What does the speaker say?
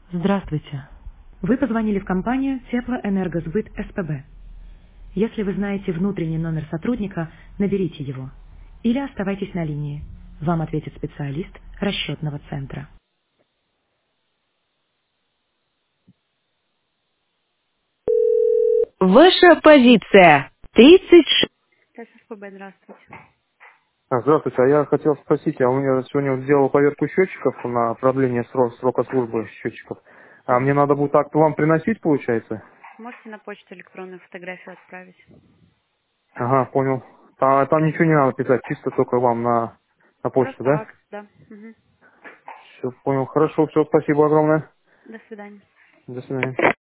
Здравствуйте. Вы позвонили в компанию Теплоэнергосбыт СПБ. Если вы знаете внутренний номер сотрудника, наберите его. Или оставайтесь на линии. Вам ответит специалист расчетного центра. Ваша позиция. 36. СПБ, здравствуйте. Здравствуйте, а я хотел спросить, у меня сегодня вот сделал поверку счетчиков на продление срока службы счетчиков. А мне Мгм. надо будет так вам приносить, получается? Можете на почту электронную фотографию отправить? Ага, понял. Там ничего не надо писать, чисто только вам на почту, Просто да? акт, да. Мгм. Все, понял. Хорошо, все, спасибо огромное. До свидания. До свидания.